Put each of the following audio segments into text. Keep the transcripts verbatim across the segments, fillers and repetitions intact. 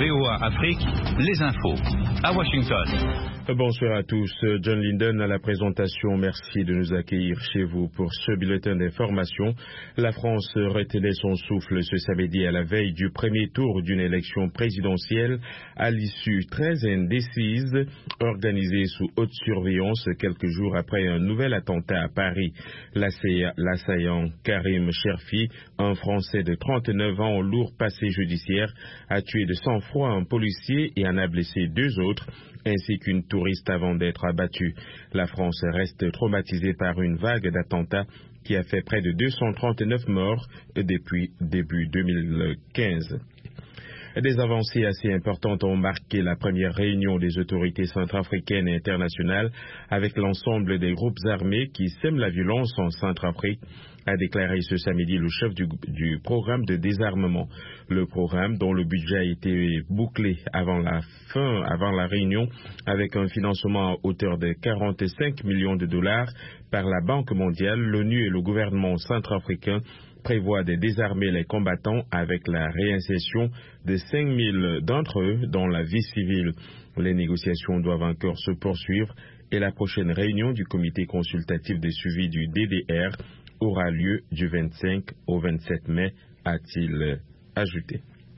V O A Afrique, les infos. À Washington. Bonsoir à tous. John Linden à la présentation. Merci de nous accueillir chez vous pour ce bulletin d'information. La France retenait son souffle ce samedi à la veille du premier tour d'une élection présidentielle à l'issue très indécise, organisée sous haute surveillance quelques jours après un nouvel attentat à Paris. L'assaillant Karim Cherfi, un Français de trente-neuf ans au lourd passé judiciaire, a tué de sang-froid un policier et en a blessé deux autres, ainsi qu'une touriste avant d'être abattue. La France reste traumatisée par une vague d'attentats qui a fait près de deux cent trente-neuf morts depuis début deux mille quinze. Des avancées assez importantes ont marqué la première réunion des autorités centrafricaines et internationales avec l'ensemble des groupes armés qui sèment la violence en Centrafrique, a déclaré ce samedi le chef du, du programme de désarmement. Le programme, dont le budget a été bouclé avant la fin, avant la réunion, avec un financement à hauteur de quarante-cinq millions de dollars par la Banque mondiale, l'ONU et le gouvernement centrafricain prévoit de désarmer les combattants avec la réinsertion de cinq mille d'entre eux dans la vie civile. Les négociations doivent encore se poursuivre et la prochaine réunion du comité consultatif de suivi du D D R aura lieu du vingt-cinq au vingt-sept mai, a-t-il ajouté.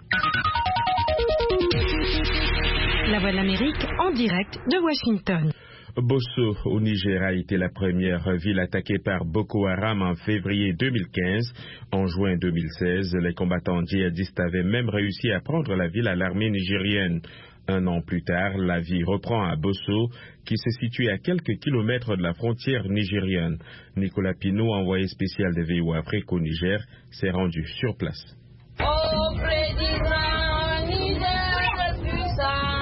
La Voix de l'Amérique en direct de Washington. Bosso, au Niger, a été la première ville attaquée par Boko Haram en février deux mille quinze. En juin deux mille seize, les combattants djihadistes avaient même réussi à prendre la ville à l'armée nigérienne. Un an plus tard, la vie reprend à Bosso, qui se situe à quelques kilomètres de la frontière nigérienne. Nicolas Pinault, envoyé spécial de V O A Afrique au Niger, s'est rendu sur place. Oh, président Niger puissant.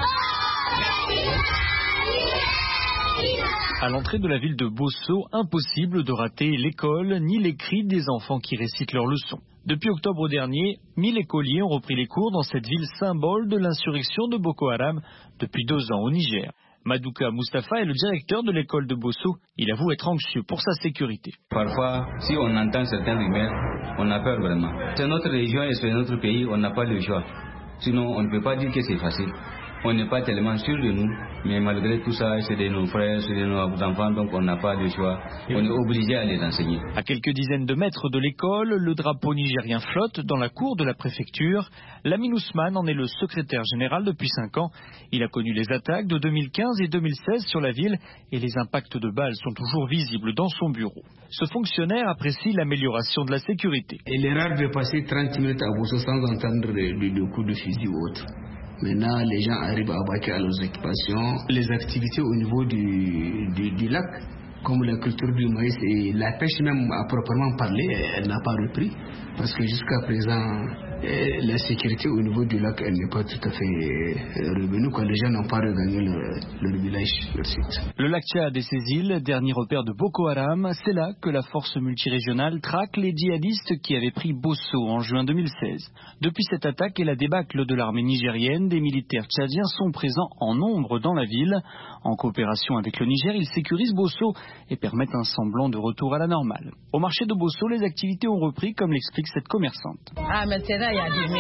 À l'entrée de la ville de Bosso, impossible de rater l'école ni les cris des enfants qui récitent leurs leçons. Depuis octobre dernier, mille écoliers ont repris les cours dans cette ville symbole de l'insurrection de Boko Haram depuis deux ans au Niger. Madouka Mustafa est le directeur de l'école de Bosso. Il avoue être anxieux pour sa sécurité. Parfois, si on entend certaines rumeurs, on a peur vraiment. C'est notre région et c'est notre pays, on n'a pas le choix. Sinon, on ne peut pas dire que c'est facile. On n'est pas tellement sûr de nous, mais malgré tout ça, c'est de nos frères, c'est de nos enfants, donc on n'a pas de choix. On est obligé à les enseigner. À quelques dizaines de mètres de l'école, le drapeau nigérien flotte dans la cour de la préfecture. Lamine Ousmane en est le secrétaire général depuis cinq ans. Il a connu les attaques de deux mille quinze et deux mille seize sur la ville et les impacts de balles sont toujours visibles dans son bureau. Ce fonctionnaire apprécie l'amélioration de la sécurité. Il est rare de passer trente minutes à Bosso sans entendre de coups de fusil ou autre. Maintenant, les gens arrivent à vaquer à leurs occupations. Les activités au niveau du, du, du lac, comme la culture du maïs et la pêche même à proprement parler, elle n'a pas repris. Parce que jusqu'à présent, la sécurité au niveau du lac, elle n'est pas tout à fait revenue. Quand les gens n'ont pas regagné leur, leur village, leur site. Le lac Tchad et ses îles, dernier repère de Boko Haram, c'est là que la force multirégionale traque les djihadistes qui avaient pris Bosso en juin deux mille seize. Depuis cette attaque et la débâcle de l'armée nigérienne, des militaires tchadiens sont présents en nombre dans la ville. En coopération avec le Niger, ils sécurisent Bosso et permettent un semblant de retour à la normale. Au marché de Bosso, les activités ont repris, comme l'explique cette commerçante. Ah, maintenant, il y a du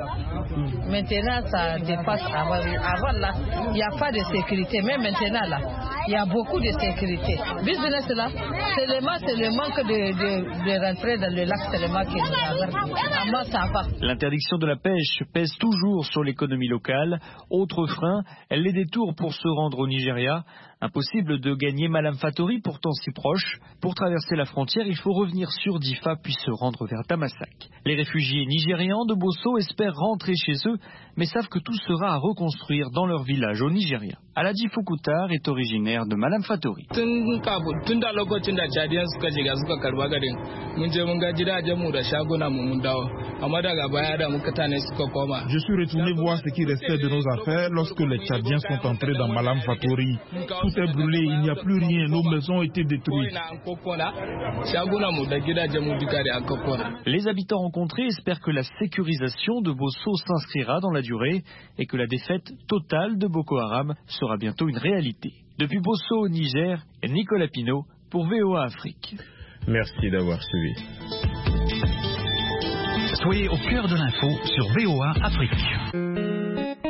mieux. Maintenant, ça dépasse avant. Avant, là, il n'y a pas de sécurité. Mais maintenant, là, il y a beaucoup de sécurité. Business, là, c'est le, c'est le manque de, de, de rentrer dans le lac, c'est le manque qui nous a. Ça va. L'interdiction de la pêche pèse toujours sur l'économie locale. Autre frein, les détours pour se rendre au Nigeria. Impossible de gagner Malam Fatori, pourtant si proche. Pour traverser la frontière, il faut revenir sur Difa puis se rendre vers Damasak. Les réfugiés nigérians de Bosso espèrent rentrer chez eux, mais savent que tout sera à reconstruire dans leur village au Nigeria. Aladi Foukoutard est originaire de Malam Fatori. Je suis retourné voir ce qui restait de nos affaires lorsque les Tchadiens sont entrés dans Malam Fatori. Tout est brûlé, il n'y a plus rien, nos maisons ont été détruites. Les habitants rencontrés espèrent que la sécurisation de Bosso s'inscrira dans la durée et que la défaite totale de Boko Haram sera bientôt une réalité. Depuis Bosso au Niger, Nicolas Pinault pour V O A Afrique. Merci d'avoir suivi. Soyez au cœur de l'info sur V O A Afrique.